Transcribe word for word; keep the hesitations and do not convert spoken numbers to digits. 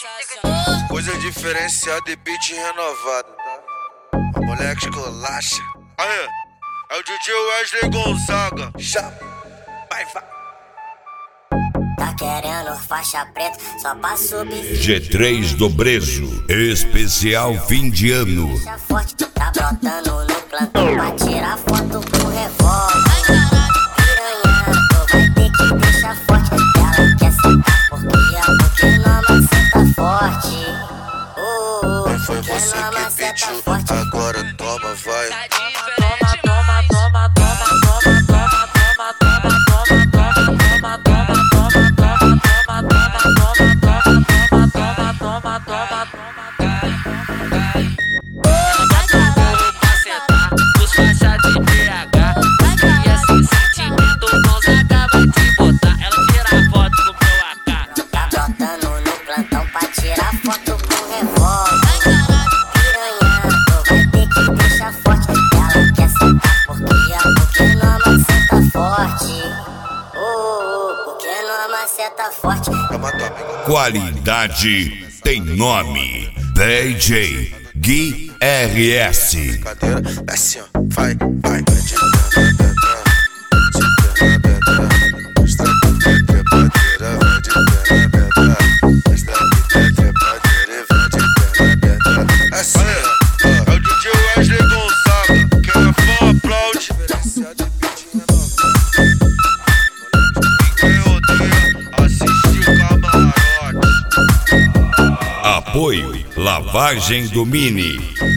Coisa diferenciada e beat renovado, tá? O moleque escolacha. Aí, é o D J Wesley Gonzaga. Já, vai, vai. Tá querendo faixa preta só pra subir. G três do Brezo, especial fim de ano. Deixa forte, tá brotando no plantão pra tirar foto com revólver. Piranha, tu vai ter que deixar forte. Ela quer sentar porque a Pokénoma senta forte. Oh, oh, Foi você que pediu, agora toma, vai. Toma, toma, toma, toma, toma, toma, toma, toma, toma, toma, forte. Qualidade tem nome. D J Gui R S. Cadeira, assim, ó, vai, vai. Assim, ó, é o D J Wesley Gonzaga. Quem é fã aplaude. Apoio Lavagem do Mini.